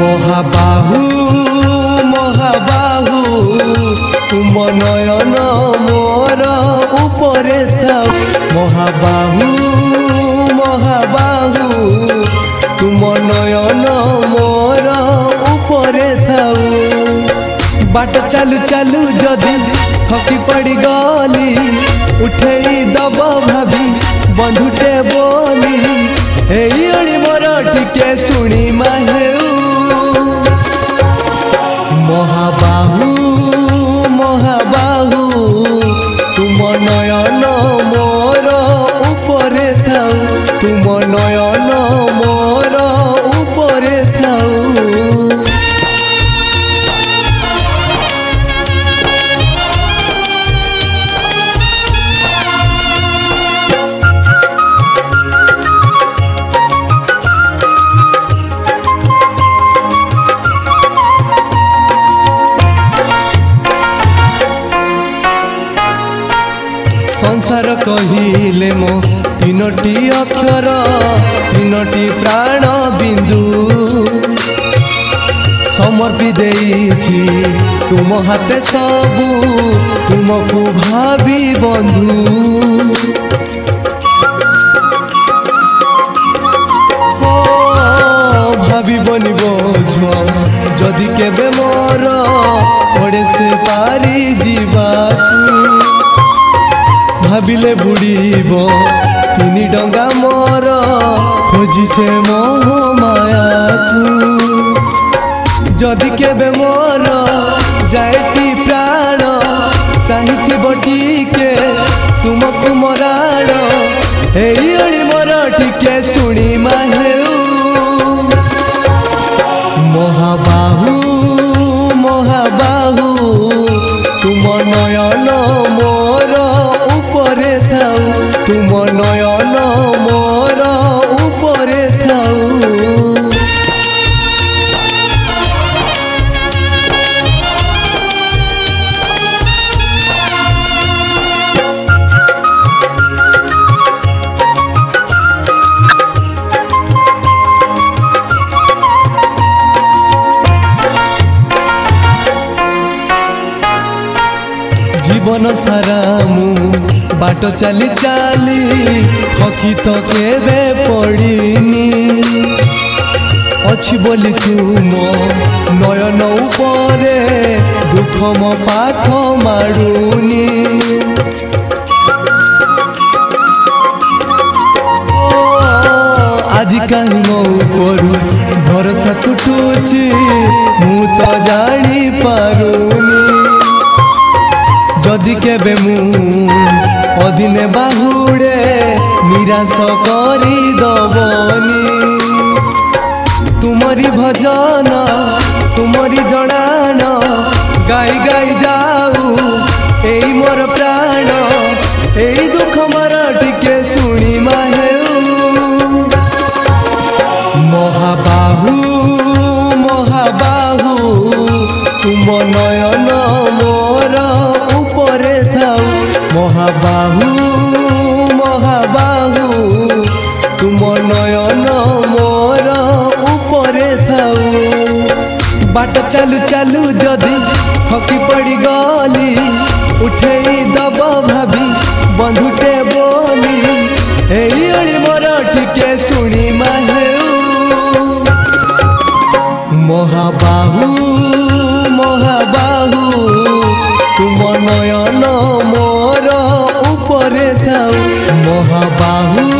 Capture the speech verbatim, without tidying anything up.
महाबाहु महाबाहु तुम नयन मोर उपरे थाउ महाबाहु महाबाहु तुम नयन मोर उपरे थाउ बाट चालू चालू जदि थकी पड़ी गली उठेई दब भाभी बंधुटे बोली एई मोर टिके शुणी माहेऊ महाबाहु महाबाहु तुम नयन मोर उपरे थाउ तुम नयन मोर उपरे थाउ संसार कहिले मो तीनोटी अक्षर तीनोटी प्राण बिंदु समर्पी देइछि तुम हाथे सबु तुमको भावी बंधु भावी बनिब छुआ जदि केबे मोर पड़े से पारी जीवाकू भाविले बुड़ीब तीन डंगा मोर खोजी से मोह माया जदि केबे मोर जाएटी प्राण चाहिथिब टिके तुमको मराण एई मोर टिके शुणी माहेऊ महाबाहु महाबाहु तुम नयन मोर उपरे थाउ तुम नयन मोर उपरे थाउ जीवन सारा मु बाट चली चली थकी तो केबे पड़ीनी अच्छी बोली तुम नयन उपरे दुख मो पाख मारुनी आज कहीं मो उपरू भरोसा तुटुची मु तो जानी पारुनी जदि केबे मु अदिने बाहुड़े निराश करी दबनी तुमरी भजन तुमरी जड़ान गाई गाई जाऊ एई मोर प्राण एई दुख मोर टिके शुणी माहेऊ महाबाहु महाबाहु तुम नयन मोर उपरे थाउ महाबाहु महाबाहु तुम नयन मोर उपरे थाउ बाट चालू चालू जदि थकी पड़ी गली उठेई दब भाभी बंधुटे बोली एई मोर टिके शुणी माहेऊ महाबाहु महाबाहु तुम नयन मोर उपरे थाउ महाबाहु